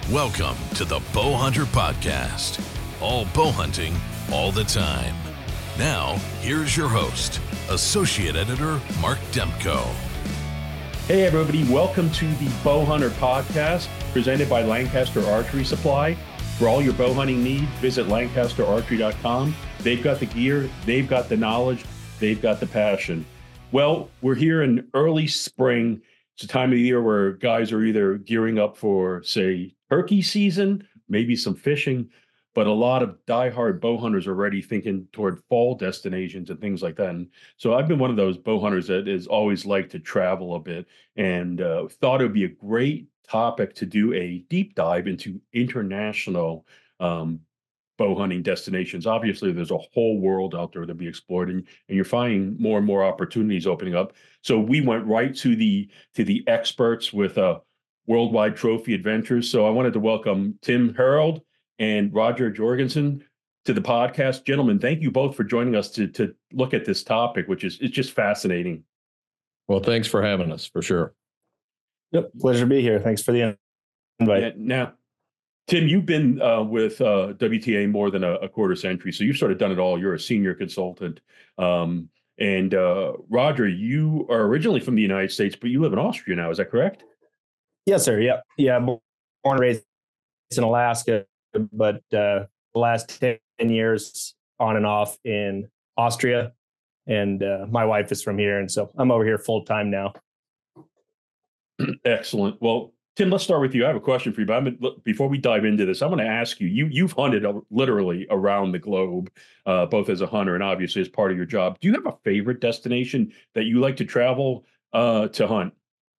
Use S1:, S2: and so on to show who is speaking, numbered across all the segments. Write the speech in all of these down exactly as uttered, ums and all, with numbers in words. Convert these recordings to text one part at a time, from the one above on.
S1: Welcome to the Bowhunter Podcast. All bow hunting, all the time. Now, here's your host, Associate Editor Mark Demko.
S2: Hey everybody, welcome to the Bowhunter Podcast, presented by Lancaster Archery Supply. For all your bow hunting needs, visit lancaster archery dot com. They've got the gear, they've got the knowledge, they've got the passion. Well, we're here in early spring. It's a time of the year where guys are either gearing up for, say, turkey season, maybe some fishing, but a lot of diehard bow hunters are already thinking toward fall destinations and things like that. And so I've been one of those bow hunters that has always liked to travel a bit, and uh, thought it would be a great topic to do a deep dive into international um, bow hunting destinations. Obviously, there's a whole world out there to be explored, and, and you're finding more and more opportunities opening up. So we went right to the to the experts with uh, Worldwide Trophy Adventures. So I wanted to welcome Tim Harold and Roger Jorgensen to the podcast. Gentlemen, thank you both for joining us to to look at this topic, which is it's just fascinating.
S3: Well, thanks for having us, for sure.
S4: Yep, pleasure to be here. Thanks for the invite.
S2: Yeah, now, Tim, you've been uh, with uh, W T A more than a, a quarter century, so you've sort of done it all. You're a senior consultant. Um, and uh, Roger, you are originally from the United States, but you live in Austria now. Is that correct?
S4: Yes, sir. Yep. Yeah, born and raised in Alaska, but uh, the last ten years on and off in Austria. And uh, my wife is from here, and so I'm over here full time now.
S2: Excellent. Well, Tim, let's start with you. I have a question for you, but I'm, look, before we dive into this, I'm going to ask you, you you've hunted literally around the globe, uh, both as a hunter and obviously as part of your job. Do you have a favorite destination that you like to travel uh, to hunt?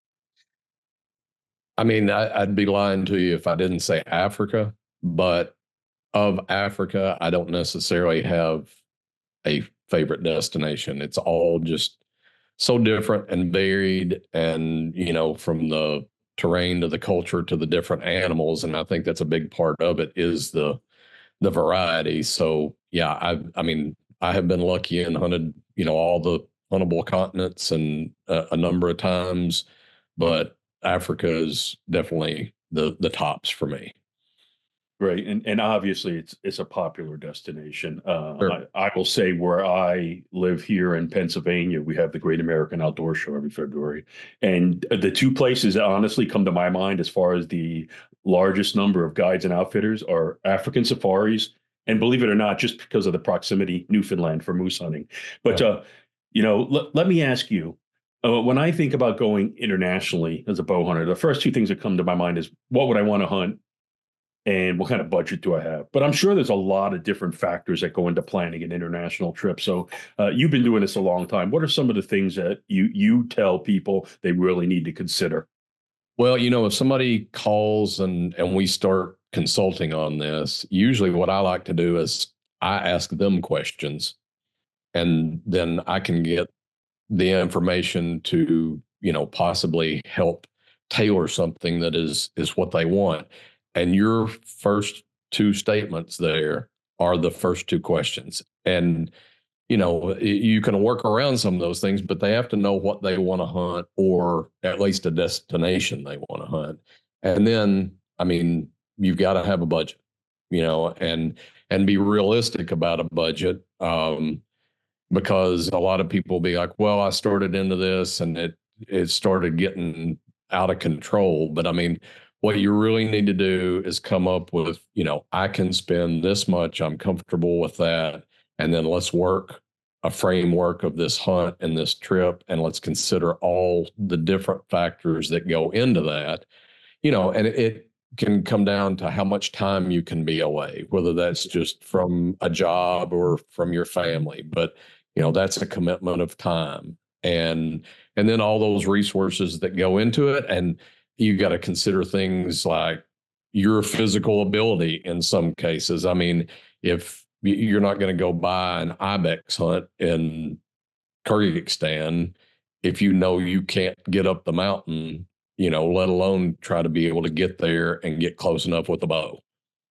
S3: I mean, I, I'd be lying to you if I didn't say Africa, but of Africa, I don't necessarily have a favorite destination. It's all just so different and varied, and, you know, from the terrain to the culture to the different animals. And I think that's a big part of it, is the the variety. So yeah, I I mean, I have been lucky and hunted, you know, all the huntable continents and uh, a number of times, but Africa is definitely the the tops for me.
S2: Right. And and obviously it's it's a popular destination. Uh,
S3: Sure.
S2: I, I will say where I live here in Pennsylvania, we have the Great American Outdoor Show every February. And the two places that honestly come to my mind as far as the largest number of guides and outfitters are African safaris. And believe it or not, just because of the proximity, Newfoundland for moose hunting. But,
S3: Yeah.
S2: uh, you know, l- let me ask you, uh, when I think about going internationally as a bow hunter, the first two things that come to my mind is what would I want to hunt? And what kind of budget do I have? But I'm sure there's a lot of different factors that go into planning an international trip. So uh, you've been doing this a long time. What are some of the things that you you tell people they really need to consider?
S3: Well, you know, if somebody calls and and we start consulting on this, usually what I like to do is I ask them questions, and then I can get the information to, you know, possibly help tailor something that is is what they want. And your first two statements there are the first two questions. And, you know, you can work around some of those things, but they have to know what they want to hunt, or at least a destination they want to hunt. And then, I mean, you've got to have a budget, you know, and and be realistic about a budget. Um, because a lot of people will be like, well, I started into this and it it started getting out of control. But I mean, what you really need to do is come up with, you know, I can spend this much, I'm comfortable with that. And then let's work a framework of this hunt and this trip, and let's consider all the different factors that go into that, you know, and it, it can come down to how much time you can be away, whether that's just from a job or from your family. But, you know, that's a commitment of time, and and then all those resources that go into it. And you got to consider things like your physical ability in some cases. I mean, if you're not going to go buy an ibex hunt in Kyrgyzstan, if you know you can't get up the mountain, you know, let alone try to be able to get there and get close enough with a bow.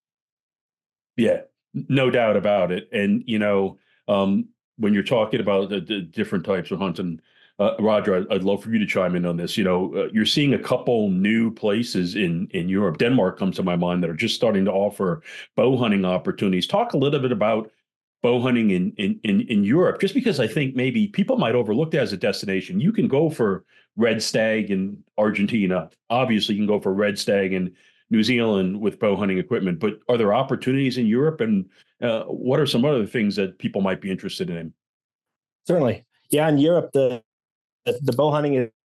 S2: Yeah, no doubt about it. And, you know, um, when you're talking about the, the different types of hunting, uh, Roger, I'd, I'd love for you to chime in on this. You know, uh, you're seeing a couple new places in in Europe. Denmark comes to my mind that are just starting to offer bow hunting opportunities. Talk a little bit about bow hunting in in in, in Europe, just because I think maybe people might overlook that as a destination. You can go for red stag in Argentina. Obviously, you can go for red stag in New Zealand with bow hunting equipment. But are there opportunities in Europe, and uh, what are some other things that people might be interested in?
S4: Certainly, yeah. In Europe, the the, the bow hunting is,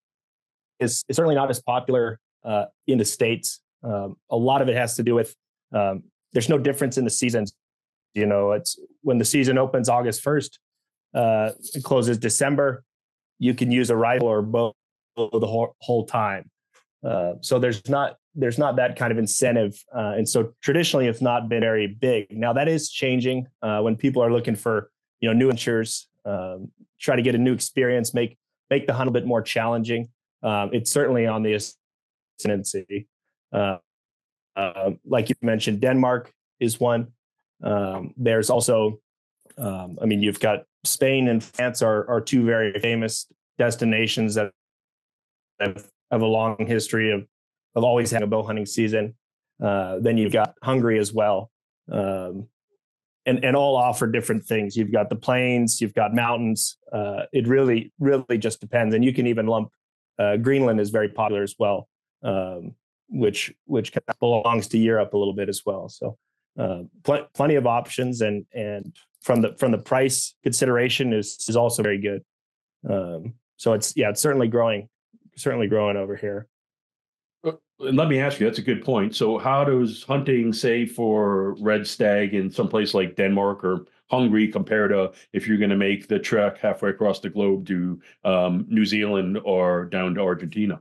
S4: is is certainly not as popular uh, in the States. Um, a lot of it has to do with um, there's no difference in the seasons. You know, it's when the season opens August first, uh, it closes December. You can use a rifle or bow the whole, whole time. Uh, so there's not there's not that kind of incentive, uh, and so traditionally it's not been very big. Now that is changing uh, when people are looking for you know new ventures, um, try to get a new experience, make make the hunt a bit more challenging. Um, it's certainly on the ascendancy. Uh, uh, like you mentioned, Denmark is one. Um, there's also, um, I mean, you've got Spain and France are are two very famous destinations that have, have a long history of of always having a bow hunting season. Uh, then you've got Hungary as well, um, and and all offer different things. You've got the plains, you've got mountains. Uh, it really really just depends, and you can even lump uh, Greenland is very popular as well, um, which which belongs to Europe a little bit as well. So. Uh, pl- plenty of options, and and from the from the price consideration is is also very good. Um, so it's yeah, it's certainly growing, certainly growing over here.
S2: And let me ask you, that's a good point. So how does hunting, say, for red stag in some place like Denmark or Hungary compare to if you're going to make the trek halfway across the globe to um, New Zealand or down to Argentina?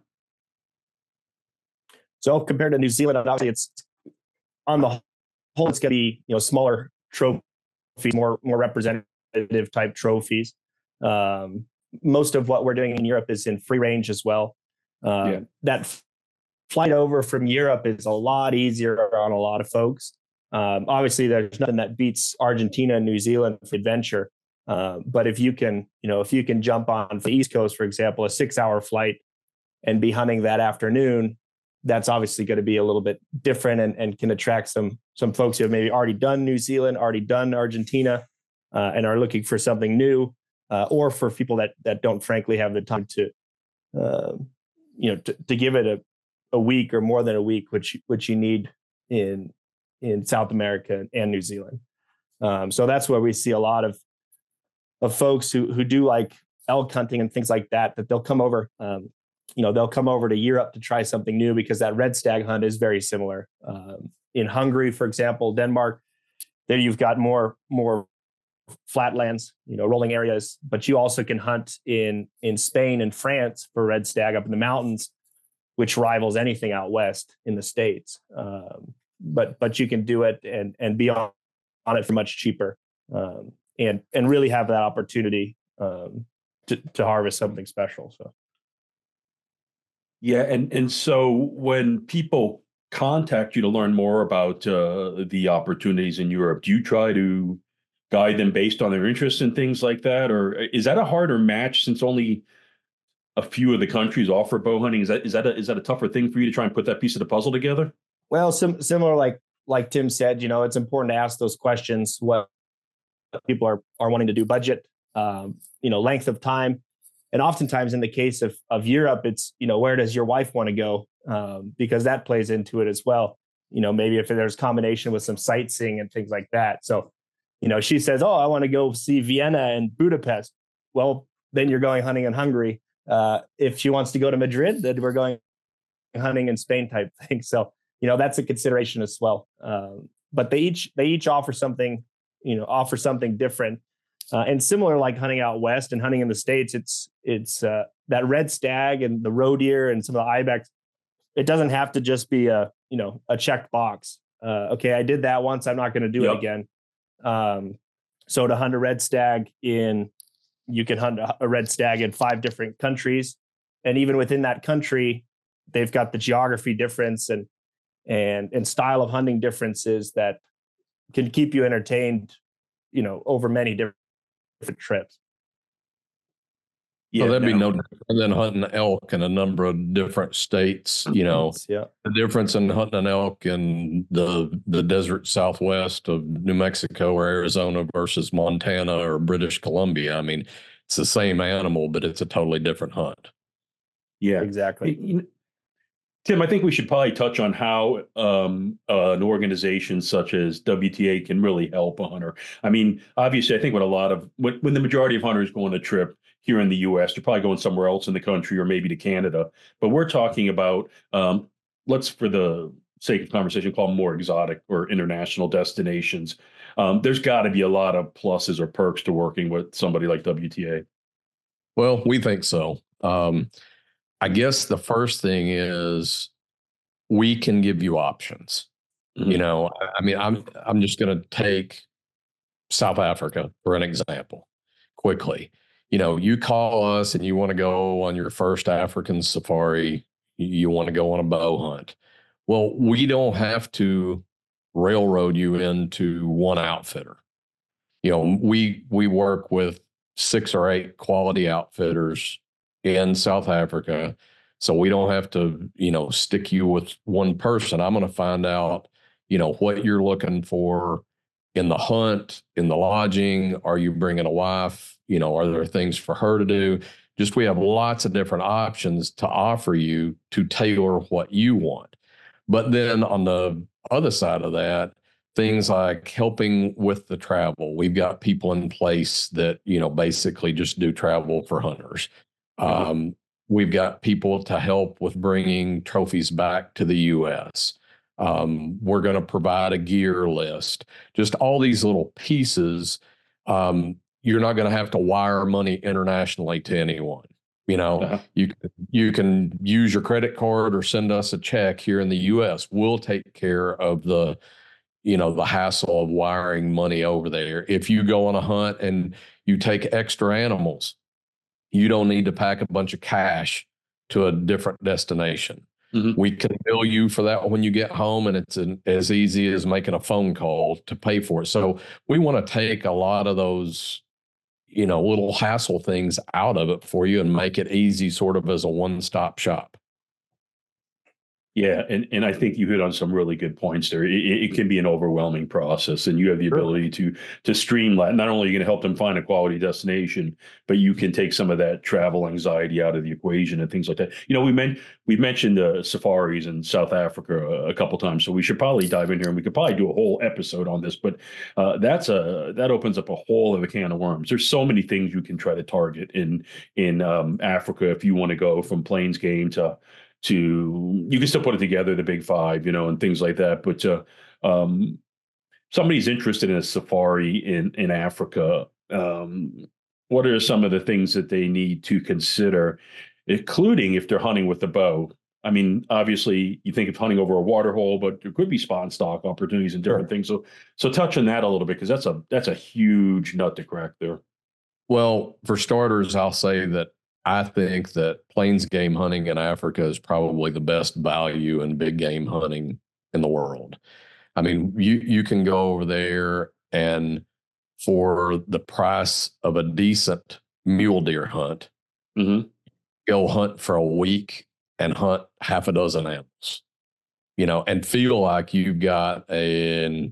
S4: So compared to New Zealand, obviously it's on the whole, it's going to be you know smaller trophies, more more representative type trophies. Um, most of what we're doing in Europe is in free range as well. Uh, yeah. That f- flight over from Europe is a lot easier on a lot of folks. Um, obviously, there's nothing that beats Argentina and New Zealand for adventure. Uh, but if you can, you know, if you can jump on the East Coast, for example, a six-hour flight and be hunting that afternoon, that's obviously going to be a little bit different and, and can attract some some folks who have maybe already done New Zealand, already done Argentina, uh, and are looking for something new, uh, or for people that that don't frankly have the time to, uh, you know, to, to give it a, a week or more than a week, which which you need in in South America and New Zealand. Um, so that's where we see a lot of of folks who who do like elk hunting and things like that. That they'll come over. Um, You know, they'll come over to Europe to try something new because that red stag hunt is very similar. Um, in Hungary, for example, Denmark, there you've got more more flatlands, you know, rolling areas, but you also can hunt in in Spain and France for red stag up in the mountains, which rivals anything out west in the States. Um, but but you can do it and and be on, on it for much cheaper, um, and and really have that opportunity um, to to harvest something special. So.
S2: Yeah, and and so when people contact you to learn more about uh, the opportunities in Europe, do you try to guide them based on their interests and things like that, or is that a harder match since only a few of the countries offer bow hunting? Is that is that a, is that a tougher thing for you to try and put that piece of the puzzle together?
S4: Well, sim- similar like like Tim said, you know, it's important to ask those questions. What people are are wanting to do, budget, um, you know, length of time. And oftentimes in the case of, of Europe, it's, you know, where does your wife want to go? Um, because that plays into it as well. You know, maybe if there's combination with some sightseeing and things like that. So, you know, she says, oh, I want to go see Vienna and Budapest. Well, then you're going hunting in Hungary. Uh, if she wants to go to Madrid, then we're going hunting in Spain type thing. So, you know, that's a consideration as well. Um, but they each, they each offer something, you know, offer something different. Uh, and similar, like hunting out west and hunting in the States, it's it's uh, that red stag and the roe deer and some of the ibex. It doesn't have to just be a you know a checked box. Uh, okay, I did that once. I'm not going to do yep. it again. Um, so to hunt a red stag in, you can hunt a red stag in five different countries, and even within that country, they've got the geography difference and and and style of hunting differences that can keep you entertained, you know, over many different. different trips.
S2: Yeah,
S3: So that'd be
S2: now-
S3: no different than hunting elk in a number of different states. You know,
S4: Yeah.
S3: the difference in hunting an elk in the the desert southwest of New Mexico or Arizona versus Montana or British Columbia. I mean, it's the same animal, but it's a totally different hunt.
S2: yeah,
S4: Exactly.
S2: You know, Tim, I think we should probably touch on how um, uh, an organization such as W T A can really help a hunter. I mean, obviously, I think when a lot of when, when the majority of hunters go on a trip here in the U S, they're probably going somewhere else in the country or maybe to Canada. But we're talking about um, let's, for the sake of conversation, call them more exotic or international destinations. Um, there's got to be a lot of pluses or perks to working with somebody like W T A.
S3: Well, we think so. Um, I guess the first thing is we can give you options.
S2: Mhm.
S3: You know, I, I mean, I'm I'm just going to take South Africa for an example quickly. You know, you call us and you want to go on your first African safari, you want to go on a bow hunt. Well, we don't have to railroad you into one outfitter. You know, we we work with six or eight quality outfitters in South Africa. So we don't have to, you know, stick you with one person. I'm going to find out, you know, what you're looking for in the hunt, in the lodging. Are you bringing a wife? You know, are there things for her to do? Just we have lots of different options to offer you to tailor what you want. But then on the other side of that, things like helping with the travel. We've got people in place that, you know, basically just do travel for hunters. Um, we've got people to help with bringing trophies back to the U S. Um, we're going to provide a gear list, just all these little pieces. Um, you're not going to have to wire money internationally to anyone. You know,
S2: Uh-huh.
S3: you you can use your credit card or send us a check here in the U S. We'll take care of the, you know, the hassle of wiring money over there. If you go on a hunt and you take extra animals, you don't need to pack a bunch of cash to a different destination.
S2: Mhm.
S3: We can bill you for that when you get home, and it's an, as easy as making a phone call to pay for it. So we want to take a lot of those, you know, little hassle things out of it for you and make it easy, sort of as a one-stop shop.
S2: Yeah, and, and I think you hit on some really good points there. It, it can be an overwhelming process, and you have the
S3: Sure.
S2: ability to to streamline. Not only are you going to help them find a quality destination, but you can take some of that travel anxiety out of the equation and things like that. You know, we meant we mentioned the safaris in South Africa a, a couple times, so we should probably dive in here, and we could probably do a whole episode on this. But uh, that's a that opens up a whole of a can of worms. There's so many things you can try to target in in um, Africa if you want to go from plains game to to you can still put it together, the big five, you know, and things like that. But uh, um, somebody's interested in a safari in in Africa. Um, what are some of the things that they need to consider, including if they're hunting with the bow? I mean, obviously, you think of hunting over a water hole, but there could be spot and stock opportunities and different
S3: Sure.
S2: things. So, so touch on that a little bit, because that's a that's a huge nut to crack there.
S3: Well, for starters, I'll say that I think that plains game hunting in Africa is probably the best value in big game hunting in the world. I mean, you you can go over there and for the price of a decent mule deer hunt,
S2: Mm-hmm.
S3: go hunt for a week and hunt half a dozen animals, you know, and feel like you've got an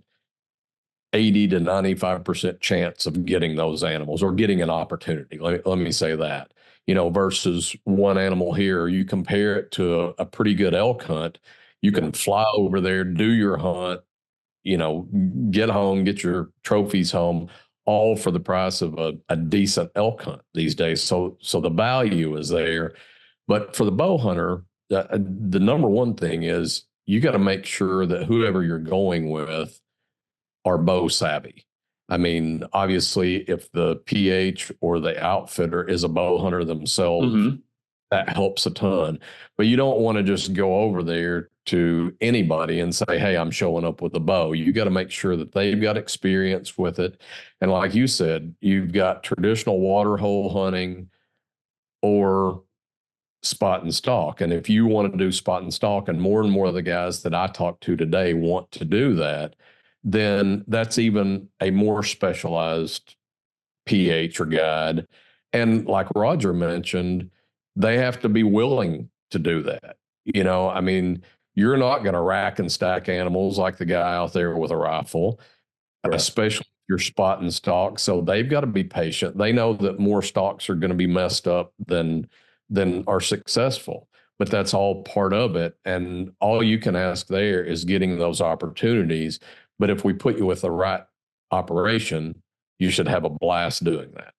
S3: eighty to ninety-five percent chance of getting those animals or getting an opportunity. Let me, let me say that, you know, versus one animal here. You compare it to a, a pretty good elk hunt. You can fly over there, do your hunt, you know, get home, get your trophies home, all for the price of a, a decent elk hunt these days. So, so the value is there. But for the bow hunter, the, the number one thing is you got to make sure that whoever you're going with are bow savvy. I mean, obviously, if the P H or the outfitter is a bow hunter themselves,
S2: Mm-hmm.
S3: that helps a ton. But you don't want to just go over there to anybody and say, hey, I'm showing up with a bow. You got to make sure that they've got experience with it. And like you said, you've got traditional water hole hunting or spot and stalk. And if you want to do spot and stalk, and more and more of the guys that I talk to today want to do that, then that's even a more specialized P H or guide. And like Roger mentioned, they have to be willing to do that. You know, I mean, you're not going to rack and stack animals like the guy out there with a rifle, right, especially if you're spotting stock. So they've got to be patient. They know that more stocks are going to be messed up than than are successful, but that's all part of it. And all you can ask there is getting those opportunities. But if we put you with the right operation, you should have a blast doing that.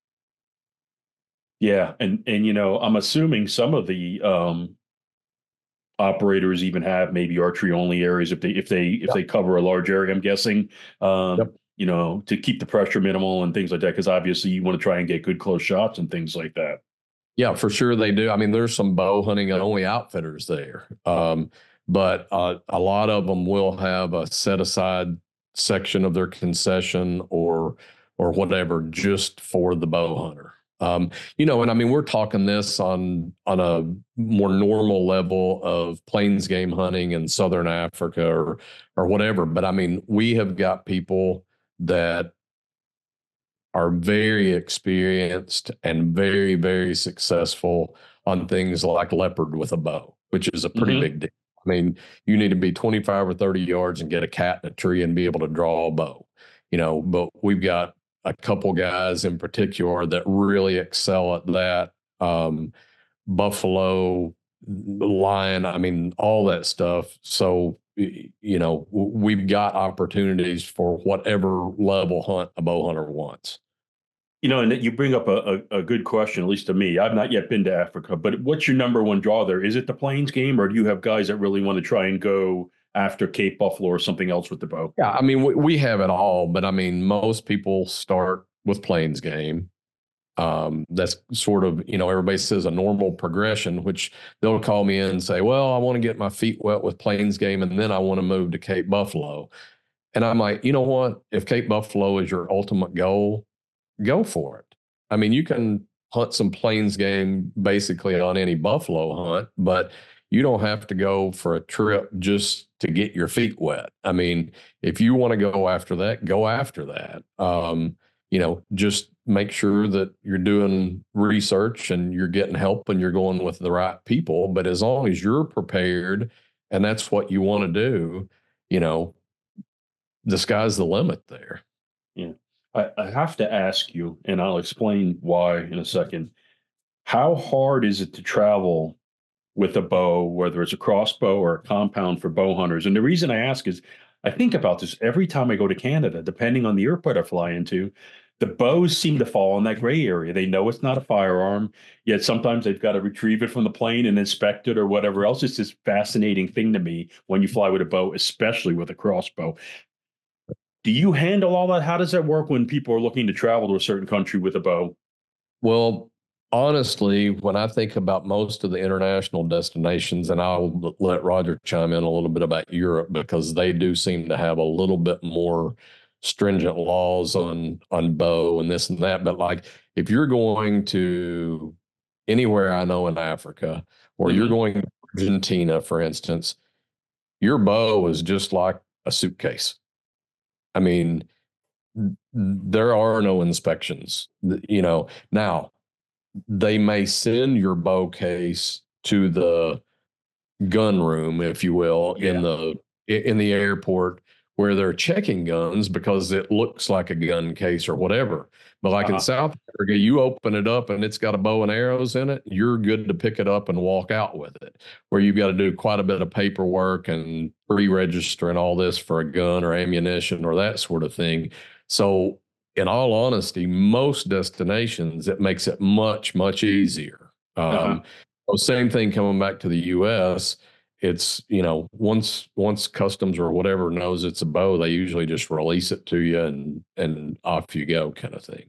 S2: Yeah, and and you know, I'm assuming some of the um, operators even have maybe archery only areas if they if they if
S3: Yep.
S2: they cover a large area. I'm guessing, um,
S3: Yep.
S2: you know, to keep the pressure minimal and things like that, because obviously you want to try and get good close shots and things like that.
S3: Yeah, for sure they do. I mean, there's some bow hunting only outfitters there, um, but uh, a lot of them will have a set aside section of their concession or or whatever just for the bow hunter. Um, you know, and I mean, we're talking this on on a more normal level of plains game hunting in Southern Africa or or whatever. But I mean, we have got people that are very experienced and very, very successful on things like leopard with a bow, which is a pretty
S2: Mhm.
S3: big deal. I mean, you need to be twenty-five or thirty yards and get a cat in a tree and be able to draw a bow, you know, but we've got a couple guys in particular that really excel at that. Um, buffalo, lion, I mean, all that stuff. So, y- you know, w- we've got opportunities for whatever level hunt a bow hunter wants.
S2: You know, and that you bring up a, a, a good question, at least to me. I've not yet been to Africa, but what's your number one draw there? Is it the plains game, or do you have guys that really want to try and go after Cape Buffalo or something else with the bow?
S3: Yeah, I mean, we, we have it all, but I mean, most people start with plains game. Um, that's sort of, you know, everybody says a normal progression, which they'll call me in and say, well, I want to get my feet wet with plains game and then I want to move to Cape Buffalo. And I'm like, you know what? If Cape Buffalo is your ultimate goal, go for it. I mean, you can hunt some plains game basically on any buffalo hunt, but you don't have to go for a trip just to get your feet wet. I mean, if you want to go after that, go after that. Um, you know, just make sure that you're doing research and you're getting help and you're going with the right people. But as long as you're prepared and that's what you want to do, you know, the sky's the limit there.
S2: Yeah. I, I have to ask you, and I'll explain why in a second. How hard is it to travel with a bow, whether it's a crossbow or a compound for bow hunters? And the reason I ask is I think about this every time I go to Canada, depending on the airport I fly into, the bows seem to fall in that gray area. They know it's not a firearm, yet sometimes they've got to retrieve it from the plane and inspect it or whatever else. It's this fascinating thing to me when you fly with a bow, especially with a crossbow. Do you handle all that? How does that work when people are looking to travel to a certain country with a bow?
S3: Well, honestly, when I think about most of the international destinations, and I'll let Roger chime in a little bit about Europe because they do seem to have a little bit more stringent laws on on bow and this and that. But like if you're going to anywhere I know in Africa, or you're
S2: Mhm.
S3: going to Argentina, for instance, your bow is just like a suitcase. I mean, there are no inspections, you know. Now, they may send your bow case to the gun room, if you will,
S2: Yeah.
S3: in the in the airport where they're checking guns because it looks like a gun case or whatever. But like
S2: Uh-huh.
S3: in South Africa, you open it up and it's got a bow and arrows in it, you're good to pick it up and walk out with it. Where you've got to do quite a bit of paperwork and pre-register and all this for a gun or ammunition or that sort of thing. So in all honesty, most destinations, it makes it much, much easier.
S2: Uh-huh.
S3: Um, well, same thing coming back to the U S. It's, you know, once once customs or whatever knows it's a bow, they usually just release it to you and and off you go kind of thing.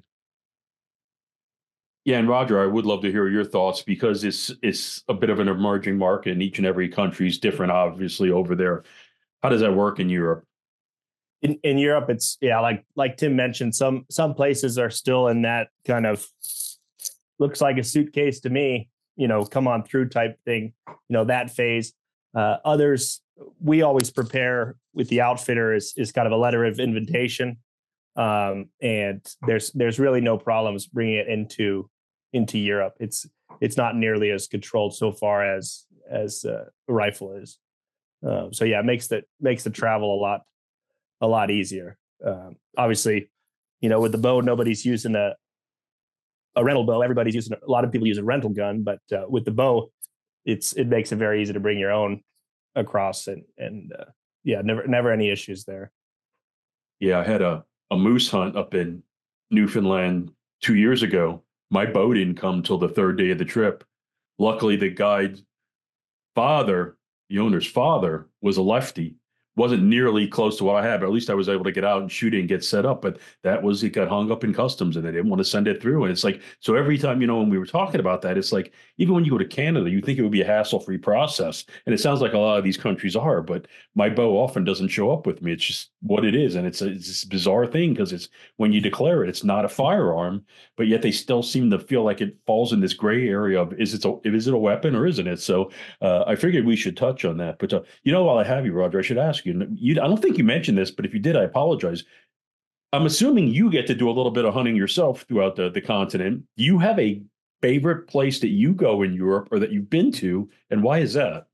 S2: Yeah, and Roger, I would love to hear your thoughts because it's it's a bit of an emerging market, and each and every country is different, obviously, over there. How does that work in Europe?
S4: In in Europe, it's yeah, like like Tim mentioned, some some places are still in that kind of looks like a suitcase to me, you know, come on through type thing, you know, that phase. Uh, others, we always prepare with the outfitter is is kind of a letter of invitation, um, and there's there's really no problems bringing it into into Europe. It's it's not nearly as controlled so far as as uh, a rifle is. Um, so yeah, it makes the makes the travel a lot a lot easier. Um, obviously, you know, with the bow, nobody's using a a rental bow. Everybody's using a lot of people use a rental gun, but uh, with the bow, it's it makes it very easy to bring your own across, and and uh, yeah, never never any issues there.
S2: Yeah, I had a a moose hunt up in Newfoundland two years ago. My bow didn't come till the third day of the trip. Luckily, the guide's father, the owner's father, was a lefty. Wasn't nearly close to what I had, but at least I was able to get out and shoot it and get set up. But that was, it got hung up in customs and they didn't want to send it through. And it's like, so every time, you know, when we were talking about that, it's like, even when you go to Canada, you think it would be a hassle-free process. And it sounds like a lot of these countries are, but my bow often doesn't show up with me. It's just what it is. And it's a, it's this bizarre thing because it's, when you declare it, it's not a firearm, but yet they still seem to feel like it falls in this gray area of, is it a, is it a weapon or isn't it? So uh, I figured we should touch on that. But, uh, you know, while I have you, Roger, I should ask you, you, I don't think you mentioned this, but if you did, I apologize. I'm assuming you get to do a little bit of hunting yourself throughout the, the continent. Do you have a favorite place that you go in Europe or that you've been to, and why is that?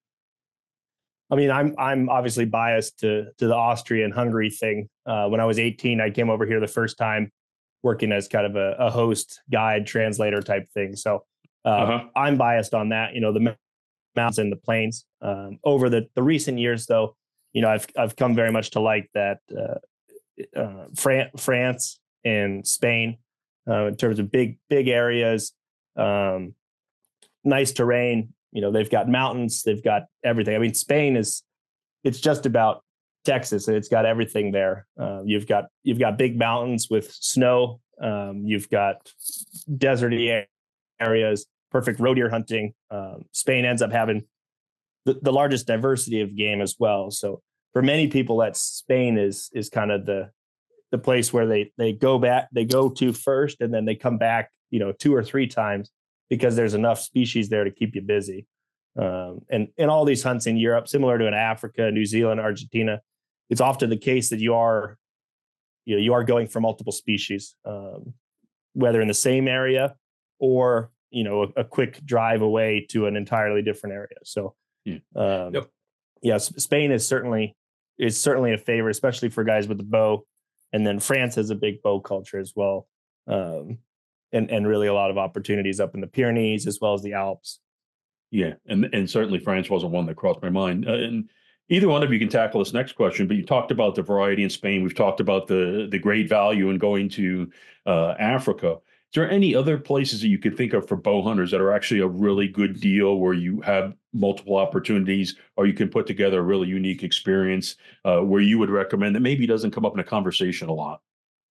S4: I mean, I'm I'm obviously biased to to the Austria and Hungary thing. Uh, when I was eighteen, I came over here the first time, working as kind of a, a host, guide, translator type thing. So uh, uh-huh. I'm biased on that. You know, the mountains and the plains. Um, over the the recent years, though, you know, I've I've come very much to like that uh, uh, Fran- France and Spain uh, in terms of big big areas, um, nice terrain. You know, they've got mountains, they've got everything. I mean, Spain is it's just about Texas, and it's got everything there. Uh, you've got you've got big mountains with snow. Um, you've got deserty areas, perfect roe deer hunting. Um, Spain ends up having the, the largest diversity of game as well. So for many people, that Spain is is kind of the the place where they they go back, they go to first, and then they come back, you know, two or three times because there's enough species there to keep you busy. Um, and and all these hunts in Europe, similar to in Africa, New Zealand, Argentina, it's often the case that you are, you know, you are going for multiple species, um, whether in the same area or, you know, a, a quick drive away to an entirely different area. So, yeah, um, yep. yeah, Spain is certainly is certainly a favorite, especially for guys with the bow. And then France has a big bow culture as well, um, and and really a lot of opportunities up in the Pyrenees as well as the Alps.
S2: Yeah, and and certainly France wasn't one that crossed my mind. Uh, and either one of you can tackle this next question, but you talked about the variety in Spain. We've talked about the the great value in going to uh, Africa. Is there any other places that you could think of for bow hunters that are actually a really good deal where you have multiple opportunities or you can put together a really unique experience uh, where you would recommend that maybe doesn't come up in a conversation a lot?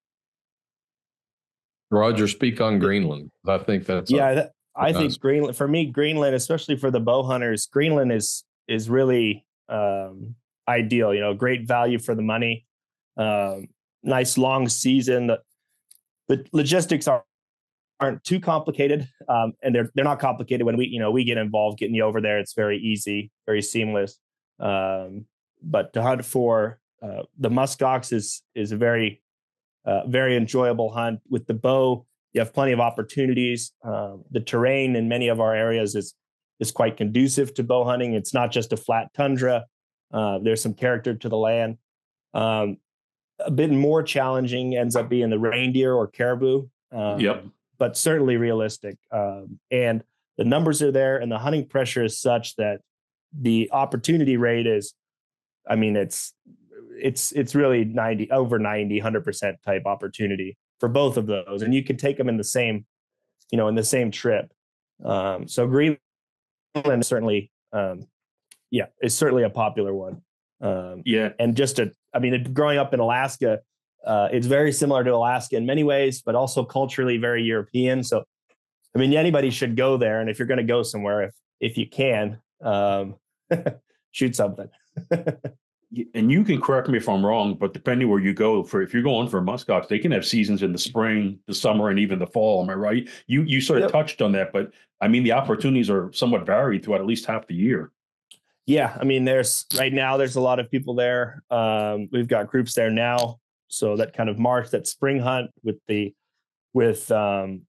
S3: Roger, speak on Greenland. I think that's
S4: yeah.
S3: A,
S4: that, I think Greenland, for me, Greenland, especially for the bow hunters, Greenland is is really um, ideal. You know, great value for the money, um, nice long season. The, the logistics are aren't too complicated, um, and they're they're not complicated when we you know we get involved getting you over there. It's very easy, very seamless. Um, but to hunt for uh, the muskox is is a very uh, very enjoyable hunt. With the bow, you have plenty of opportunities. Um, the terrain in many of our areas is is quite conducive to bow hunting. It's not just a flat tundra. Uh, there's some character to the land. Um, a bit more challenging ends up being the reindeer or caribou. Um,
S2: yep.
S4: But certainly realistic. Um, and the numbers are there, and the hunting pressure is such that the opportunity rate is, I mean, it's it's it's really ninety over ninety, one hundred percent type opportunity for both of those. And you can take them in the same, you know, in the same trip. Um, so Greenland certainly, um, yeah, is certainly a popular one. Um,
S2: yeah.
S4: And just to, I mean, growing up in Alaska, uh, it's very similar to Alaska in many ways, but also culturally very European. So, I mean, anybody should go there. And if you're going to go somewhere, if, if you can, um, shoot something.
S2: And you can correct me if I'm wrong, but depending where you go, for if you're going for muskox, they can have seasons in the spring, the summer, and even the fall. Am I right? You you sort of yep. touched on that, but I mean, the opportunities are somewhat varied throughout at least half the year.
S4: Yeah, I mean, there's right now there's a lot of people there. Um, we've got groups there now, so that kind of March, that spring hunt with the with um,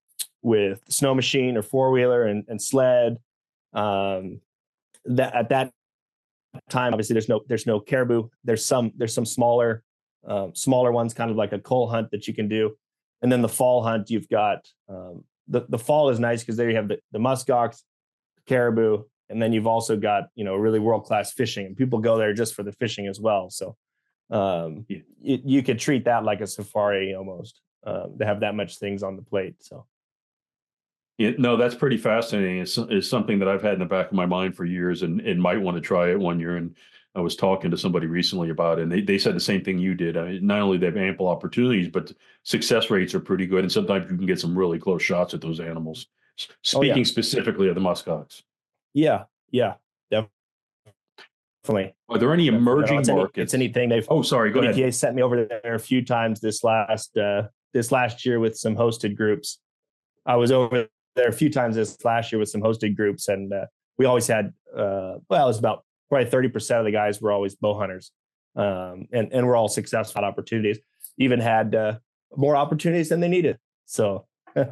S4: with snow machine or four wheeler and, and sled. Um, that at that time, obviously there's no there's no caribou. There's some there's some smaller um, smaller ones, kind of like a cull hunt that you can do. And then the fall hunt, you've got um, the the fall is nice because there you have the, the muskox, caribou, and then you've also got, you know, really world class fishing, and people go there just for the fishing as well. So um, you, you could treat that like a safari almost, um, to have that much things on the plate. So.
S2: Yeah, no, that's pretty fascinating. It's, it's something that I've had in the back of my mind for years, and, and might want to try it one year. And I was talking to somebody recently about it, and they, they said the same thing you did. I mean, not only they have ample opportunities, but success rates are pretty good. And sometimes you can get some really close shots at those animals. Speaking oh, yeah. specifically of the muskox.
S4: Yeah, yeah, definitely.
S2: Are there any emerging
S4: it's
S2: markets?
S4: Any, it's anything they've.
S2: Oh, sorry. Go ahead.
S4: E P A sent me over there a few times this last uh, this last year with some hosted groups. I was over there a few times this last year with some hosted groups, and uh, we always had uh, well, it was about probably thirty percent of the guys were always bow hunters, um, and and we're all successful at opportunities. Even had uh, more opportunities than they needed. So.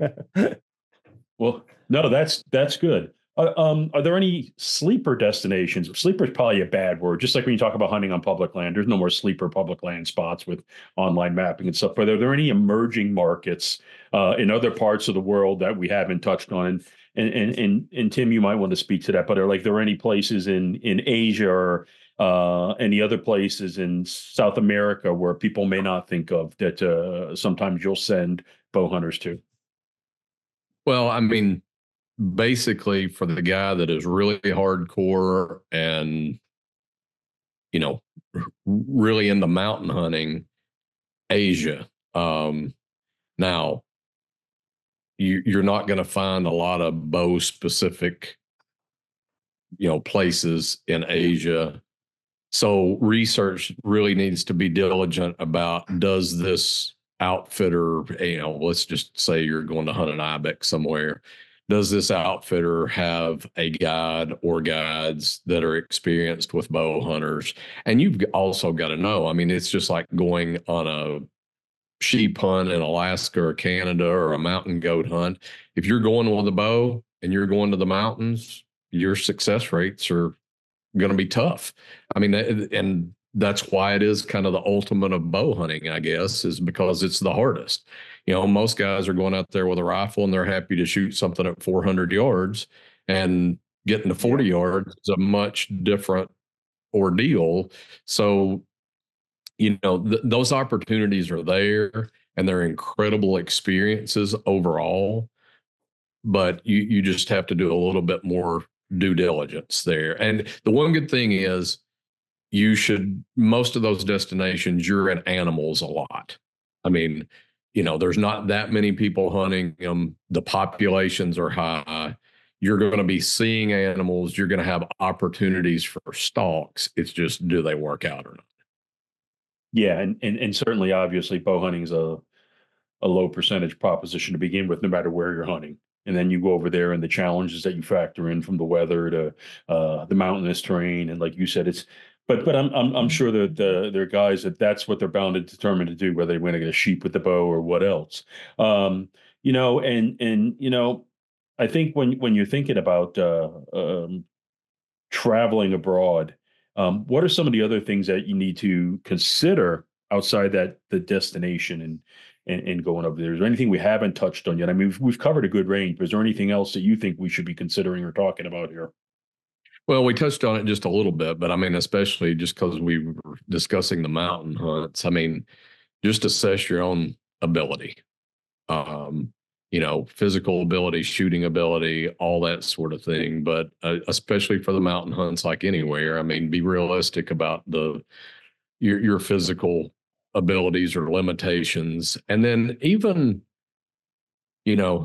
S2: Well, no, that's that's good. Uh, um, are there any sleeper destinations? Sleeper is probably a bad word. Just like when you talk about hunting on public land, there's no more sleeper public land spots with online mapping and stuff. But are there any emerging markets uh, in other parts of the world that we haven't touched on? And and and and, and Tim, you might want to speak to that. But are like there any places in in Asia or uh, any other places in South America where people may not think of that uh, sometimes you'll send bow hunters to?
S3: Well, I mean, basically for the guy that is really hardcore and, you know, really into mountain hunting, Asia. Um, now, you, you're not going to find a lot of bow specific, you know, places in Asia. So research really needs to be diligent about, does this outfitter, you know, let's just say you're going to hunt an ibex somewhere. Does this outfitter have a guide or guides that are experienced with bow hunters? And you've also got to know, I mean, it's just like going on a sheep hunt in Alaska or Canada or a mountain goat hunt. If you're going with a bow and you're going to the mountains, your success rates are going to be tough. I mean, and that's why it is kind of the ultimate of bow hunting, I guess, is because it's the hardest. You know, most guys are going out there with a rifle and they're happy to shoot something at four hundred yards, and getting to forty yeah. yards is a much different ordeal. So, you know, th- those opportunities are there and they're incredible experiences overall, but you, you just have to do a little bit more due diligence there. And the one good thing is, you should, most of those destinations, you're in animals a lot. I mean, you know, there's not that many people hunting them. The populations are high. You're going to be seeing animals. You're going to have opportunities for stalks. It's just, do they work out or not?
S2: Yeah. And, and, and certainly, obviously, bow hunting is a, a low percentage proposition to begin with, no matter where you're hunting. And then you go over there and the challenges that you factor in, from the weather to uh, the mountainous terrain. And like you said, it's, But but I'm I'm I'm sure that the there are guys that that's what they're bound and determined to do, whether they want to get a sheep with the bow or what else. Um, you know, and and you know, I think when when you're thinking about uh, um, traveling abroad, um, what are some of the other things that you need to consider outside that the destination and and, and going over there? Is there anything we haven't touched on yet? I mean, we've, we've covered a good range, but is there anything else that you think we should be considering or talking about here?
S3: Well, we touched on it just a little bit, but I mean, especially just because we were discussing the mountain hunts. I mean, just assess your own ability, um, you know, physical ability, shooting ability, all that sort of thing. But uh, especially for the mountain hunts, like anywhere, I mean, be realistic about the your your physical abilities or limitations, and then even, you know.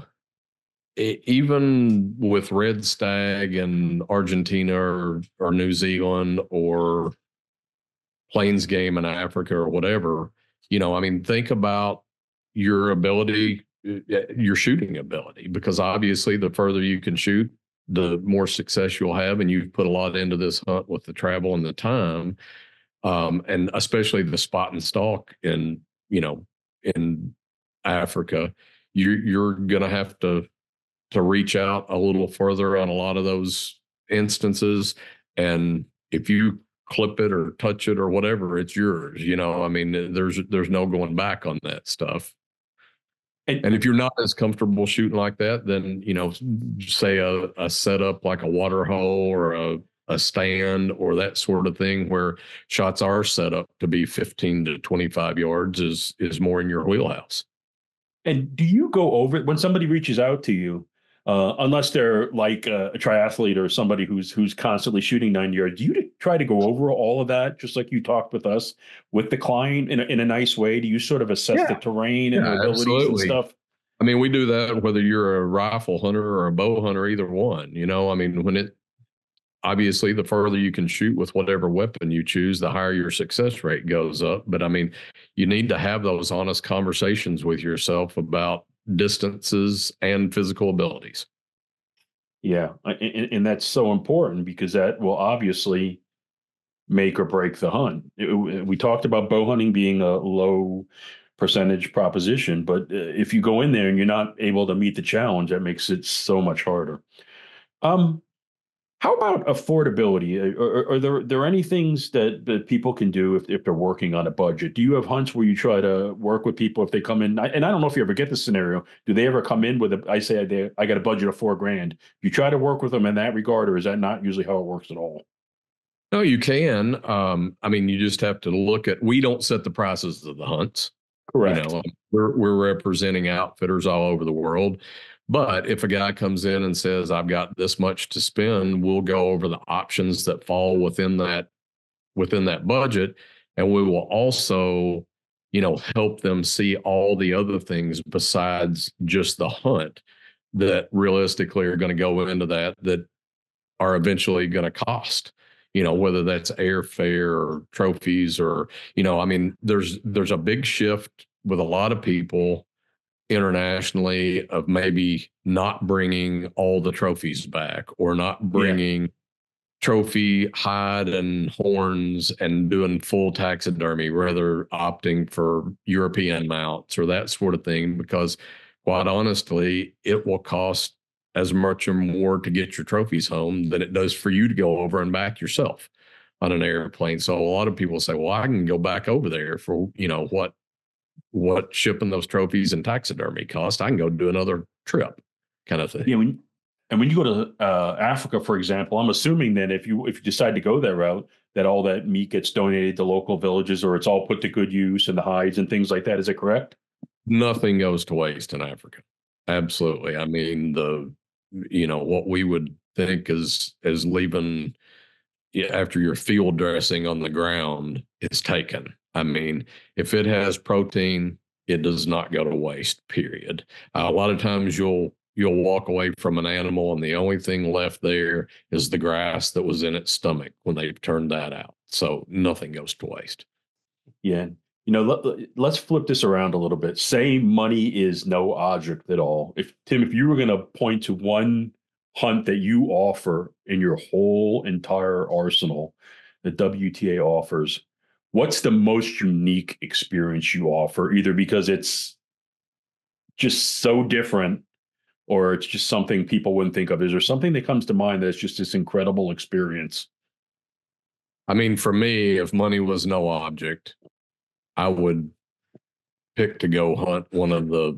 S3: Even with red stag in Argentina or, or New Zealand or plains game in Africa or whatever, you know, I mean, think about your ability, your shooting ability, because obviously the further you can shoot, the more success you'll have. And you've put a lot into this hunt with the travel and the time, um, and especially the spot and stalk in, you know, in Africa, you're, you're going to have to to reach out a little further on a lot of those instances. And if you clip it or touch it or whatever, it's yours. You know, I mean, there's there's no going back on that stuff. And, and if you're not as comfortable shooting like that, then, you know, say a, a setup like a water hole or a, a stand or that sort of thing where shots are set up to be fifteen to twenty-five yards is is more in your wheelhouse.
S2: And do you go over when somebody reaches out to you, uh, unless they're like a, a triathlete or somebody who's who's constantly shooting nine yards, do you try to go over all of that, just like you talked with us, with the client in a, in a nice way? Do you sort of assess yeah. the terrain and
S3: yeah,
S2: the abilities absolutely. and stuff?
S3: I mean, we do that whether you're a rifle hunter or a bow hunter, either one. You know, I mean, when it obviously the further you can shoot with whatever weapon you choose, the higher your success rate goes up. But I mean, you need to have those honest conversations with yourself about distances and physical abilities.
S2: Yeah. And, and that's so important because that will obviously make or break the hunt. It, we talked about bow hunting being a low percentage proposition, but if you go in there and you're not able to meet the challenge, that makes it so much harder. Um, How about affordability? Are, are there there any things that, that people can do if, if they're working on a budget? Do you have hunts where you try to work with people if they come in? And I don't know if you ever get this scenario. Do they ever come in with a, I say they, I got a budget of four grand. You try to work with them in that regard, or is that not usually how it works at all?
S3: No, you can. Um, I mean, you just have to look at, we don't set the prices of the hunts.
S2: Correct.
S3: You know, we're, we're representing outfitters all over the world. But if a guy comes in and says, I've got this much to spend, we'll go over the options that fall within that, within that budget. And we will also, you know, help them see all the other things besides just the hunt that realistically are going to go into that, that are eventually going to cost, you know, whether that's airfare or trophies or, you know, I mean, there's, there's a big shift with a lot of people internationally of maybe not bringing all the trophies back or not bringing yeah. trophy hide and horns and doing full taxidermy, rather opting for European mounts or that sort of thing, because quite honestly, it will cost as much or more to get your trophies home than it does for you to go over and back yourself on an airplane. So a lot of people say, well, I can go back over there for, you know, what, what shipping those trophies and taxidermy cost. I can go do another trip kind of thing.
S2: Yeah. When, and when you go to uh, Africa, for example, I'm assuming that if you, if you decide to go that route, that all that meat gets donated to local villages or it's all put to good use and the hides and things like that. Is it correct?
S3: Nothing goes to waste in Africa. Absolutely. I mean, the, you know, what we would think is, is leaving after your field dressing on the ground is taken. I mean, if it has protein, it does not go to waste, period. Uh, a lot of times you'll, you'll walk away from an animal and the only thing left there is the grass that was in its stomach when they turned that out. So nothing goes to waste.
S2: Yeah. You know, let, let's flip this around a little bit. Say money is no object at all. If Tim, if you were going to point to one hunt that you offer in your whole entire arsenal that W T A offers, what's the most unique experience you offer? Either because it's just so different or it's just something people wouldn't think of. Is there something that comes to mind that's just this incredible experience?
S3: I mean, for me, if money was no object, I would pick to go hunt one of the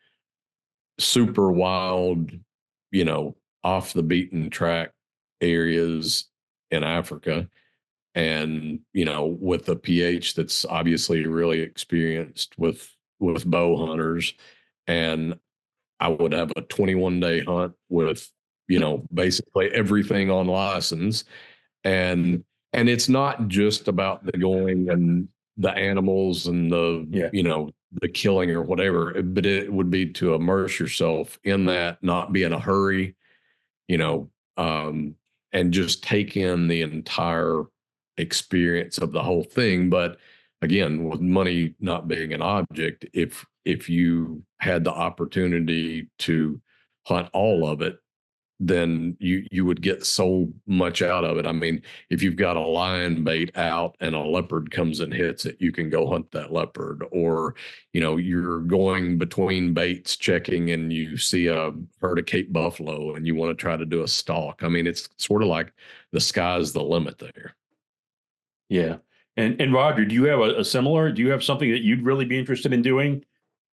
S3: super wild, you know, off the beaten track areas in Africa. And, you know, with the pH that's obviously really experienced with, with bow hunters. And I would have a twenty-one day hunt with, you know, basically everything on license. And, and it's not just about the going and the animals and the, yeah. you know, the killing or whatever, but it would be to immerse yourself in that, not be in a hurry, you know, um, and just take in the entire experience of the whole thing. But again, with money not being an object, if, if you had the opportunity to hunt all of it, then you you would get so much out of it. I mean, if you've got a lion bait out and a leopard comes and hits it, you can go hunt that leopard. Or, you know, you're going between baits checking and you see a herd of Cape buffalo and you want to try to do a stalk. I mean, it's sort of like the sky's the limit there.
S2: Yeah. And and Roger, do you have a, a similar? Do you have something that you'd really be interested in doing?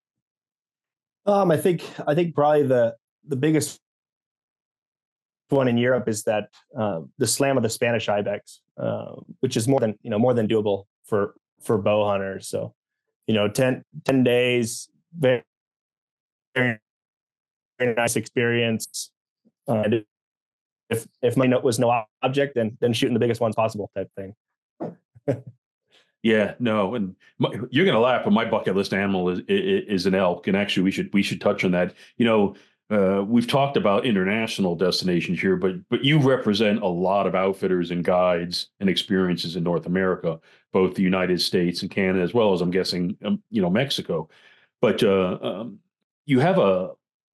S4: Um, I think I think probably the the biggest one in Europe is that uh, the slam of the Spanish ibex, uh, which is more than you know more than doable for for bow hunters. So, you know, ten, ten days, very, very, very nice experience. Uh, if if my note was no object, then then shooting the biggest ones possible type thing.
S2: Yeah, no, and my, you're gonna laugh, but my bucket list animal is, is is an elk, and actually we should we should touch on that. You know, uh, we've talked about international destinations here, but but you represent a lot of outfitters and guides and experiences in North America, both the United States and Canada, as well as I'm guessing, um, you know, Mexico. But uh, um, you have a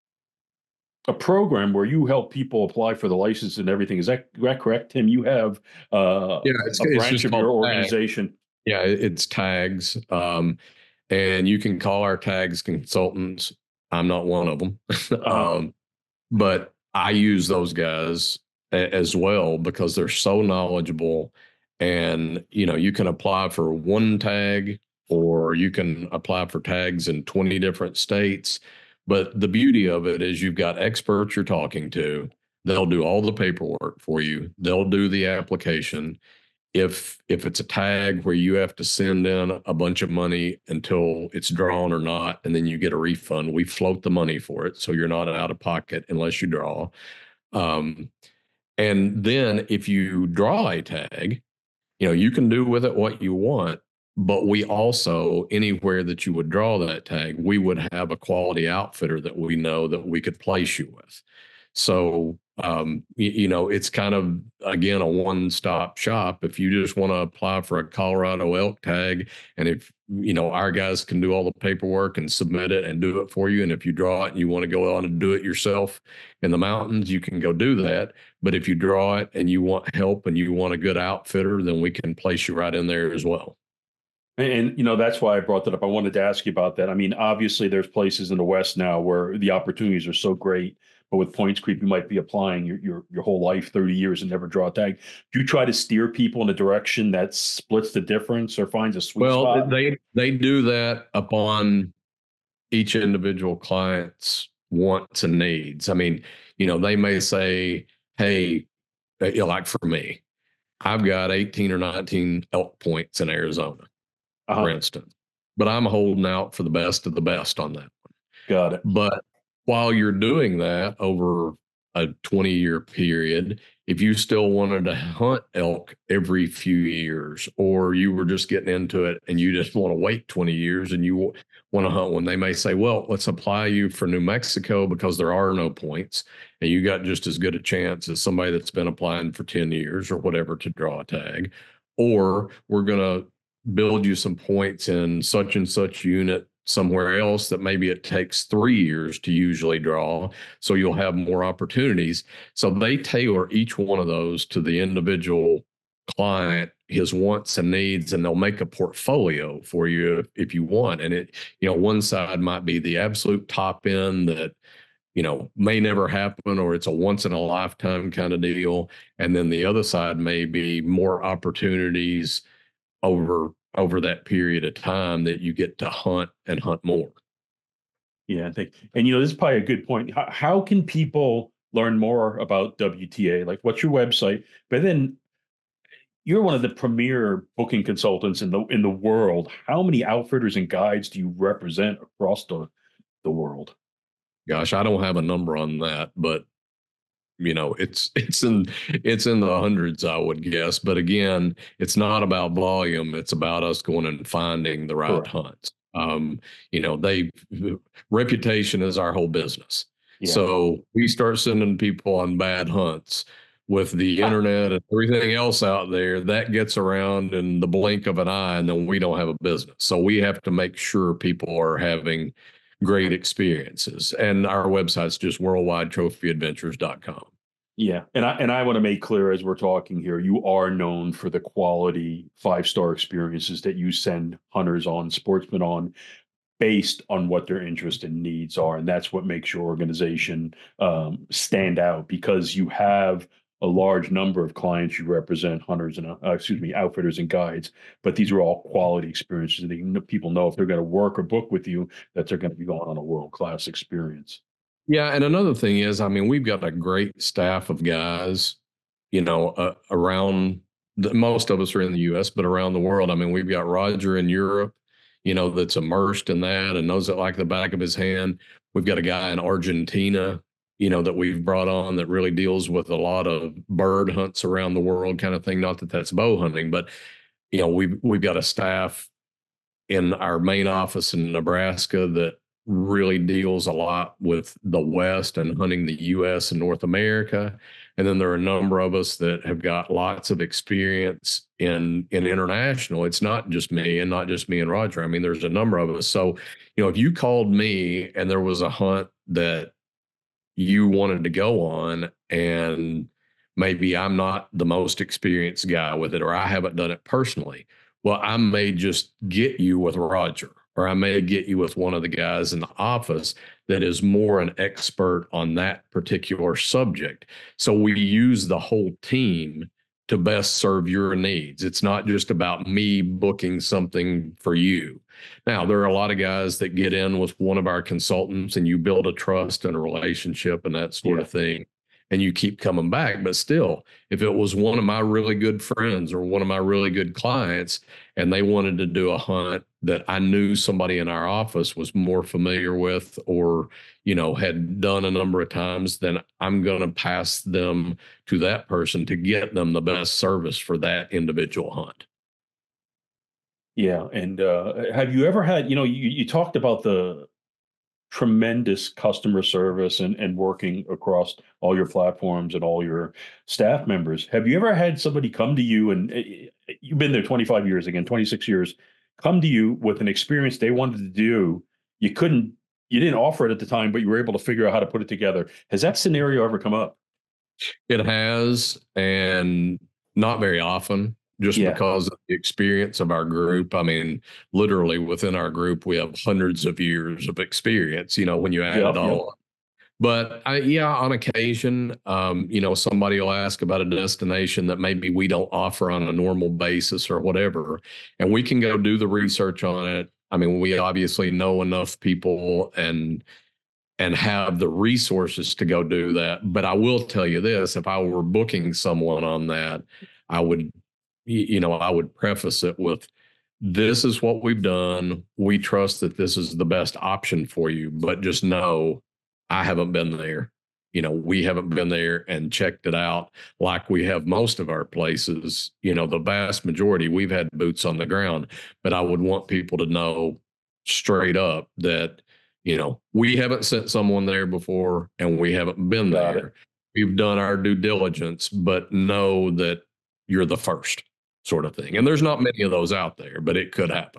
S2: a program where you help people apply for the license and everything. Is that, is that correct, Tim? You have uh,
S3: Yeah, it's,
S2: a
S3: it's
S2: branch
S3: just
S2: of your
S3: called
S2: organization.
S3: Yeah, it- it's tags. Um, and you can call our tags consultants. I'm not one of them.
S2: Uh-huh.
S3: um, but I use those guys a- as well because they're so knowledgeable. And, you know, you can apply for one tag or you can apply for tags in twenty different states. But the beauty of it is you've got experts you're talking to. They'll do all the paperwork for you. They'll do the application. If if it's a tag where you have to send in a bunch of money until it's drawn or not, and then you get a refund, we float the money for it, so you're not out of pocket unless you draw. Um, and then if you draw a tag, you know, you can do with it what you want. But we also, anywhere that you would draw that tag, we would have a quality outfitter that we know that we could place you with. So, um, you, you know, it's kind of, again, a one-stop shop. If you just want to apply for a Colorado elk tag, and if, you know, our guys can do all the paperwork and submit it and do it for you. And if you draw it and you want to go on and do it yourself in the mountains, you can go do that. But if you draw it and you want help and you want a good outfitter, then we can place you right in there as well.
S2: And, and, you know, that's why I brought that up. I wanted to ask you about that. I mean, obviously, there's places in the West now where the opportunities are so great, but with points creep, you might be applying your your, your whole life, thirty years, and never draw a tag. Do you try to steer people in a direction that splits the difference or finds a sweet
S3: well,
S2: spot?
S3: they they do that upon each individual client's wants and needs. I mean, you know, they may say, hey, like for me, I've got eighteen or nineteen elk points in Arizona,
S2: Uh-huh.
S3: for instance, but I'm holding out for the best of the best on that one.
S2: Got it.
S3: But while you're doing that over a twenty year period, if you still wanted to hunt elk every few years, or you were just getting into it and you just want to wait twenty years and you want to hunt one, they may say, well, let's apply you for New Mexico because there are no points and you got just as good a chance as somebody that's been applying for ten years or whatever to draw a tag. Or we're going to build you some points in such and such unit somewhere else that maybe it takes three years to usually draw, so you'll have more opportunities. So they tailor each one of those to the individual client, his wants and needs, and they'll make a portfolio for you if, if you want. And it, you know, one side might be the absolute top end that, you know, may never happen, or it's a once in a lifetime kind of deal. And then the other side may be more opportunities over over that period of time that you get to hunt and hunt more.
S2: Yeah, I think, and you know, this is probably a good point. How, how can people learn more about W T A? Like, what's your website? But then you're one of the premier booking consultants in the in the world. How many outfitters and guides do you represent across the the world?
S3: Gosh, I don't have a number on that, but you know, it's it's in it's in the hundreds, I would guess. But again, it's not about volume; it's about us going and finding the right
S2: Correct.
S3: hunts. Um, you know, they reputation is our whole business.
S2: Yeah.
S3: So we start sending people on bad hunts with the internet and everything else out there. That gets around in the blink of an eye, and then we don't have a business. So we have to make sure people are having great experiences. And our website's just worldwide trophy adventures dot com.
S2: Yeah, and I and I want to make clear as we're talking here, you are known for the quality five star experiences that you send hunters on, sportsmen on, based on what their interests and needs are, and that's what makes your organization um, stand out because you have a large number of clients you represent, hunters and uh, excuse me, outfitters and guides. But these are all quality experiences, and they, people know if they're going to work or book with you, that they're going to be going on a world class experience.
S3: Yeah, and another thing is, I mean, we've got a great staff of guys, you know, uh, around the, most of us are in the U S, but around the world. I mean, we've got Roger in Europe, you know, that's immersed in that and knows it like the back of his hand. We've got a guy in Argentina, you know, that we've brought on that really deals with a lot of bird hunts around the world kind of thing. Not that that's bow hunting, but, you know, we've, we've got a staff in our main office in Nebraska that really deals a lot with the West and hunting the U S and North America. And then there are a number of us that have got lots of experience in, in international. It's not just me and not just me and Roger. I mean, there's a number of us. So, you know, if you called me and there was a hunt that you wanted to go on and maybe I'm not the most experienced guy with it, or I haven't done it personally, well, I may just get you with Roger, or I may get you with one of the guys in the office that is more an expert on that particular subject. So we use the whole team to best serve your needs. It's not just about me booking something for you. Now, there are a lot of guys that get in with one of our consultants and you build a trust and a relationship and that sort
S2: Yeah.
S3: of thing, and you keep coming back. But still, if it was one of my really good friends or one of my really good clients and they wanted to do a hunt that I knew somebody in our office was more familiar with or, you know, had done a number of times, then I'm going to pass them to that person to get them the best service for that individual hunt.
S2: Yeah, and uh, have you ever had, you know, you, you talked about the tremendous customer service and, and working across all your platforms and all your staff members. Have you ever had somebody come to you and uh, you've been there twenty-five years, again, twenty-six years, come to you with an experience they wanted to do, you couldn't, you didn't offer it at the time, but you were able to figure out how to put it together. Has that scenario ever come up?
S3: It has, and not very often, just
S2: Yeah.
S3: because of the experience of our group. I mean, literally within our group, we have hundreds of years of experience, you know, when you add
S2: Yep,
S3: it all up. But I, yeah, on occasion, um, you know, somebody will ask about a destination that maybe we don't offer on a normal basis or whatever, and we can go do the research on it. I mean, we obviously know enough people and and have the resources to go do that. But I will tell you this, if I were booking someone on that, I would, you know, I would preface it with, this is what we've done. We trust that this is the best option for you, but just know I haven't been there. You know, we haven't been there and checked it out like we have most of our places. You know, the vast majority, we've had boots on the ground, but I would want people to know straight up that, you know, we haven't sent someone there before and we haven't been
S2: Got
S3: there.
S2: it.
S3: We've done our due diligence, but know that you're the first sort of thing. And there's not many of those out there, but it could happen.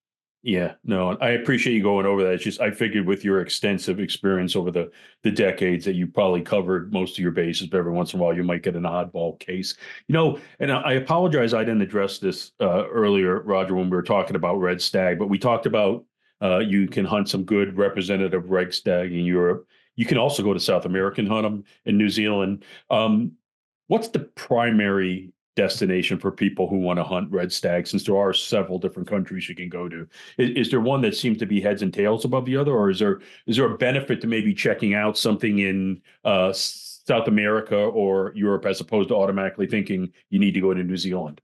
S2: Yeah, no, I appreciate you going over that. It's just I figured with your extensive experience over the the decades that you probably covered most of your bases, but every once in a while you might get an oddball case. You know, and I I apologize I didn't address this uh, earlier, Roger, when we were talking about red stag, but we talked about uh, you can hunt some good representative red stag in Europe. You can also go to South America and hunt them in New Zealand. Um, what's the primary destination for people who want to hunt red stag, since there are several different countries you can go to? Is, is there one that seems to be heads and tails above the other, or is there is there a benefit to maybe checking out something in uh, South America or Europe as opposed to automatically thinking you need to go to New Zealand?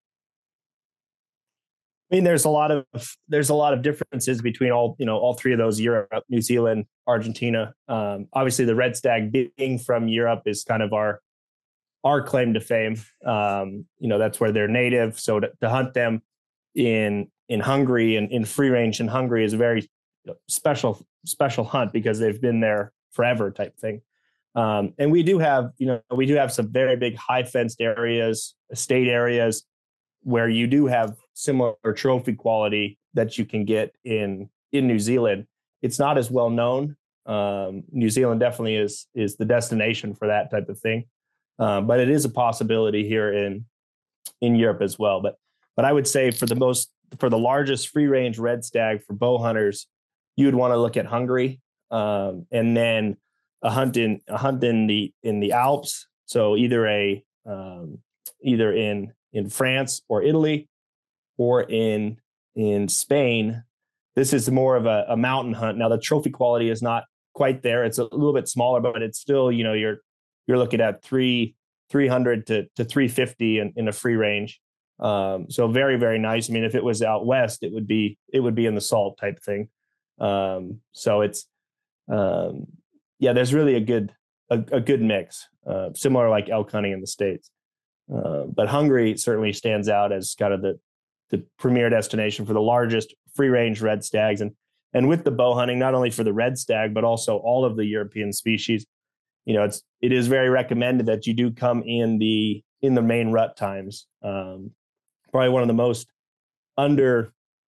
S4: I mean, there's a lot of there's a lot of differences between all you know all three of those: Europe, New Zealand, Argentina. Um, obviously, the red stag being from Europe is kind of our our claim to fame. Um, you know, that's where they're native. So to, to hunt them in in Hungary and in free range in Hungary is a very special special hunt because they've been there forever type thing. Um, and we do have you know we do have some very big high fenced areas, estate areas where you do have similar trophy quality that you can get in in New Zealand. It's not as well known. Um, New Zealand definitely is is the destination for that type of thing. uh, but it is a possibility here in in Europe as well. But but I would say for the most for the largest free range red stag for bow hunters, you would want to look at Hungary, um, and then a hunt in a hunt in the in the Alps. So either a um, either in in France or Italy, or in in Spain. This is more of a, a mountain hunt. Now the trophy quality is not quite there. It's a little bit smaller, but it's still, you know, you're you're looking at three three hundred to to three fifty in, in a free range. Um, so very, very nice. I mean, if it was out west, it would be it would be in the salt type thing. Um, so it's um, yeah, there's really a good a, a good mix, uh, similar like elk hunting in the States. Uh, but Hungary certainly stands out as kind of the the premier destination for the largest free range red stags, and and with the bow hunting, not only for the red stag but also all of the European species. You know, it's it is very recommended that you do come in the in the main rut times. Um, probably one of the most under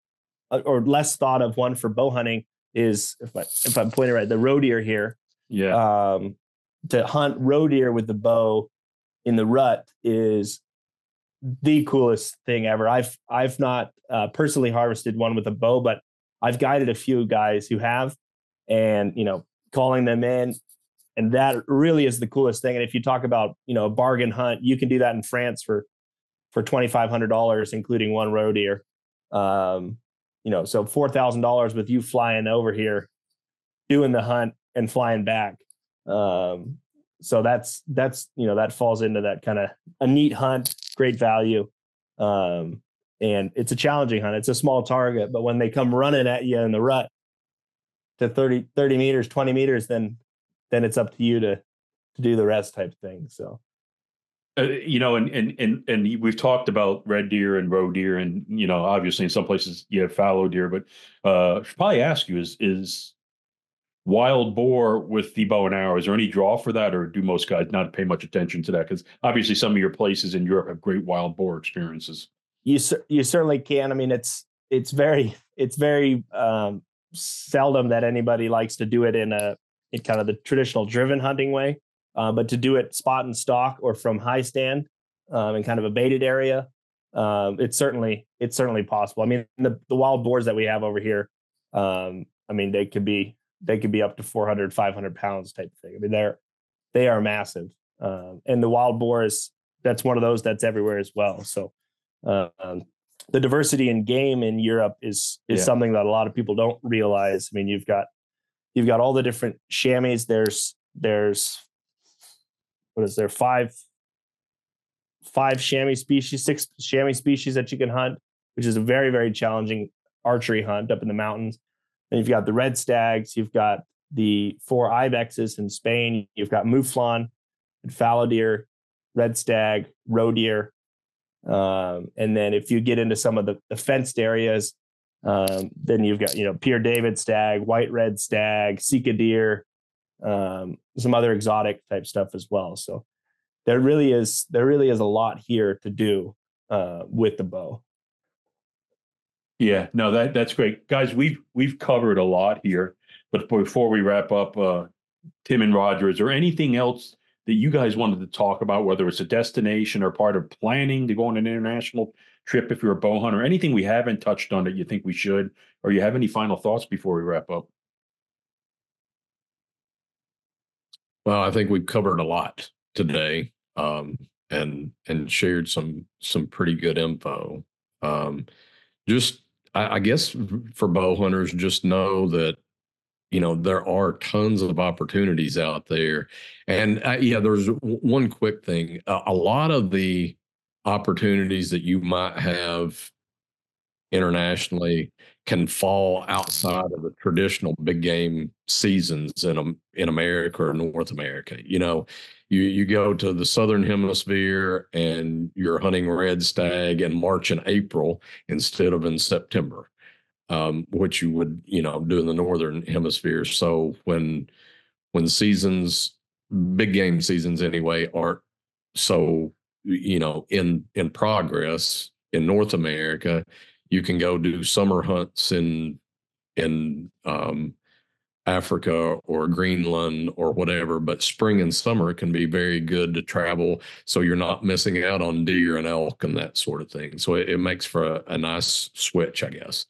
S4: or less thought of one for bow hunting is, if I if I'm pointing right, the roe deer here.
S2: Yeah.
S4: Um, to hunt roe deer with the bow in the rut is the coolest thing ever. I've I've not uh, personally harvested one with a bow, but I've guided a few guys who have, and you know, calling them in, and that really is the coolest thing. And if you talk about, you know, a bargain hunt, you can do that in France for for twenty-five hundred dollars, including one roe deer. Um, you know, so four thousand dollars with you flying over here, doing the hunt and flying back. Um, so that's that's you know that falls into that kind of a neat hunt, great value, um, and it's a challenging hunt. It's a small target, but when they come running at you in the rut to thirty, thirty meters, twenty meters, then then it's up to you to to do the rest type thing. So.
S2: Uh, you know, and, and and and we've talked about red deer and roe deer, and you know, obviously in some places you have fallow deer, but uh, I should probably ask you: is is wild boar with the bow and arrow? Is there any draw for that, or do most guys not pay much attention to that? Because obviously, some of your places in Europe have great wild boar experiences.
S4: You you certainly can. I mean, it's it's very it's very um, seldom that anybody likes to do it in a in kind of the traditional driven hunting way. Uh, but to do it spot and stalk or from high stand um, in kind of a baited area, um, it's certainly it's certainly possible. I mean, the, the wild boars that we have over here, um, I mean, they could be they could be up to four hundred, five hundred pounds type of thing. I mean, they're they are massive, um, and the wild boars, that's one of those that's everywhere as well. So uh, um, the diversity in game in Europe is is
S2: Yeah.
S4: something that a lot of people don't realize. I mean, you've got you've got all the different chamois. There's there's What is there? Five, five chamois species, six chamois species that you can hunt, which is a very, very challenging archery hunt up in the mountains. And you've got the red stags, you've got the four ibexes in Spain, you've got mouflon, and fallow deer, red stag, roe deer. Um, and then if you get into some of the, the fenced areas, um, then you've got, you know, Pierre David stag, white red stag, sika deer, um some other exotic type stuff as well. So there really is there really is a lot here to do uh with the bow.
S2: Yeah, no, that that's great, guys. We've we've covered a lot here, but before we wrap up, uh, Tim and Roger, is there anything else that you guys wanted to talk about, whether it's a destination or part of planning to go on an international trip if you're a bow hunter? Anything we haven't touched on that you think we should, or you have any final thoughts before we wrap up?
S3: Well, I think we've covered a lot today, um, and and shared some some pretty good info. Um, just, I, I guess, for bow hunters, just know that you know there are tons of opportunities out there, and uh, yeah, there's w- one quick thing. A, a lot of the opportunities that you might have internationally can fall outside of the traditional big game seasons in um, in America or North America. You know, you you go to the Southern Hemisphere and you're hunting red stag in March and April instead of in September, um, which you would you know do in the Northern Hemisphere. So when when seasons, big game seasons anyway, aren't so you know in in progress in North America, you can go do summer hunts in in um, Africa or Greenland or whatever, but spring and summer can be very good to travel. So you're not missing out on deer and elk and that sort of thing. So it, it makes for a, a nice switch, I guess.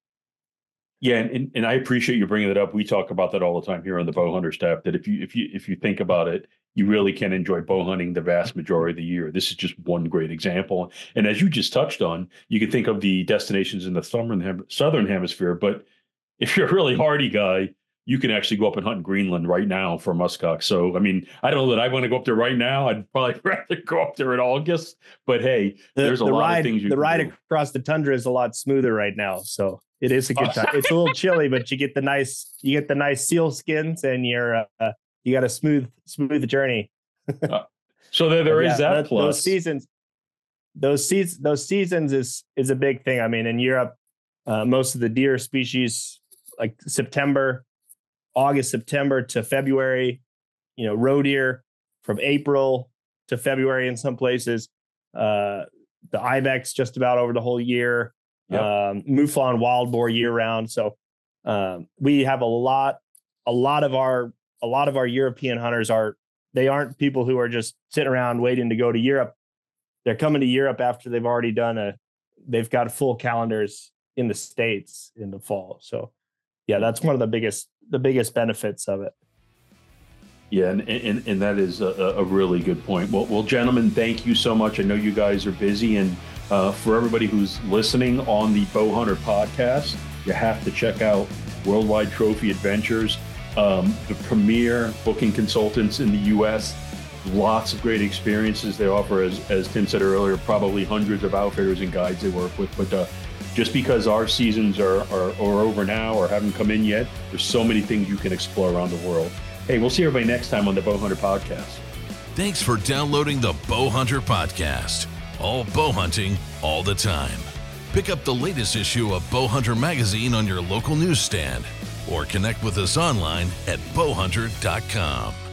S2: Yeah, and, and I appreciate you bringing it up. We talk about that all the time here on the bow hunter staff, that if you if you if you think about it, you really can enjoy bow hunting the vast majority of the year. This is just one great example. And as you just touched on, you can think of the destinations in the southern southern hemisphere. But if you're a really hardy guy, you can actually go up and hunt in Greenland right now for muskox. So, I mean, I don't know that I want to go up there right now. I'd probably rather go up there in August. But hey,
S4: the,
S2: there's a
S4: the
S2: lot
S4: ride,
S2: of things you
S4: the
S2: can
S4: ride
S2: do.
S4: across the tundra is a lot smoother right now. So it is a good time. It's a little chilly, but you get the nice, you get the nice seal skins, and you're, uh, you got a smooth, smooth journey.
S2: uh, so there, there is
S4: yeah,
S2: that
S4: those,
S2: plus.
S4: Those seasons, those seasons, those seasons is is a big thing. I mean, in Europe, uh, most of the deer species, like September, August, September to February, you know, roe deer from April to February in some places. Uh, the ibex just about over the whole year. Yep. Um, mouflon wild boar year round. So um, we have a lot, a lot of our, a lot of our European hunters are, they aren't people who are just sitting around waiting to go to Europe. They're coming to Europe after they've already done a, they've got full calendars in the States in the fall. So yeah, that's one of the biggest, the biggest benefits of it.
S2: Yeah, and and, and that is a, a really good point. Well, well, gentlemen, thank you so much. I know you guys are busy, and uh, for everybody who's listening on the Bow Hunter podcast, you have to check out Worldwide Trophy Adventures, um, the premier booking consultants in the U S. Lots of great experiences they offer, as as Tim said earlier, probably hundreds of outfitters and guides they work with. But uh, just because our seasons are, are are over now or haven't come in yet, there's so many things you can explore around the world. Hey, we'll see everybody next time on the Bow Hunter Podcast.
S1: Thanks for downloading the Bow Hunter Podcast. All bow hunting, all the time. Pick up the latest issue of Bow Hunter Magazine on your local newsstand or connect with us online at bow hunter dot com.